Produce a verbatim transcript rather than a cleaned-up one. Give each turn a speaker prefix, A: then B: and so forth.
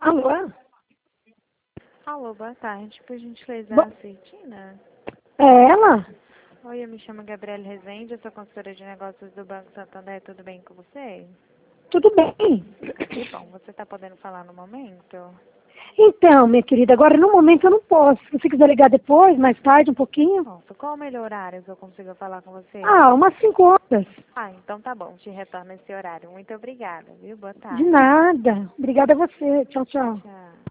A: Alô?
B: Alô, boa tarde. Por gentileza,
A: Bo-
B: a Ceitina?
A: É ela?
B: Oi, eu me chamo Gabriela Rezende, eu sou consultora de negócios do Banco Santander. Tudo bem com você?
A: Tudo bem.
B: Ah, que bom. Você está podendo falar no momento?
A: Então, minha querida, agora no momento eu não posso. Se você quiser ligar depois, mais tarde, um pouquinho.
B: Nossa, qual o melhor horário que eu consigo falar com você?
A: Ah, umas cinco horas.
B: Ah, então tá bom. Te retorno esse horário. Muito obrigada, viu? Boa
A: De
B: tarde.
A: nada. Obrigada a você. Tchau, tchau.
B: Tchau.